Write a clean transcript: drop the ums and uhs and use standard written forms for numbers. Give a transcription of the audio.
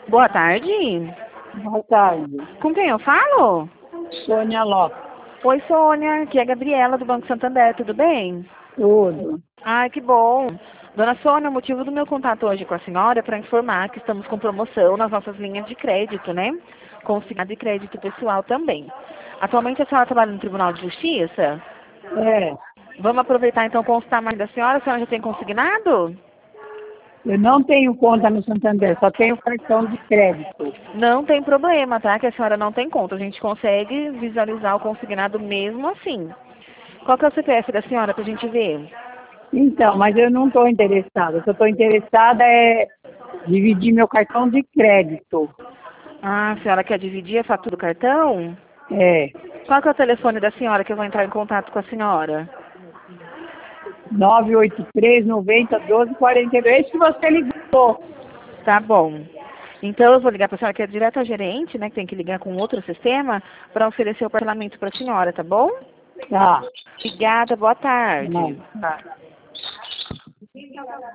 Boa tarde. Boa tarde. Com quem eu falo? Sônia Lopes. Oi, Sônia. Aqui é a Gabriela do Banco Santander. Tudo bem? Tudo. Ai, que bom. Dona Sônia, o motivo do meu contato hoje com a senhora é para informar que estamos com promoção nas nossas linhas de crédito, né? Consignado e crédito pessoal também. Atualmente a senhora trabalha no Tribunal de Justiça? É, Vamos aproveitar então consultar mais da senhora. A senhora já tem consignado? eu não tenho conta no Santander, só tenho cartão de crédito. Não tem problema, tá? Que a senhora não tem conta. A gente consegue visualizar o consignado mesmo assim. Qual que é o CPF da senhora pra gente ver? Então, mas eu não estou interessada. O que eu estou interessada é dividir meu cartão de crédito. Ah, a senhora quer dividir a fatura do cartão? É, Qual que é o telefone da senhora que eu vou entrar em contato com a senhora? 983 90 12 42. Esse que você ligou. Tá bom. Então eu vou ligar para a senhora que é direto ao gerente, né, que tem que ligar com outro sistema, para oferecer o parlamento para a senhora, tá bom? Tá. Obrigada, boa tarde. Não, tá.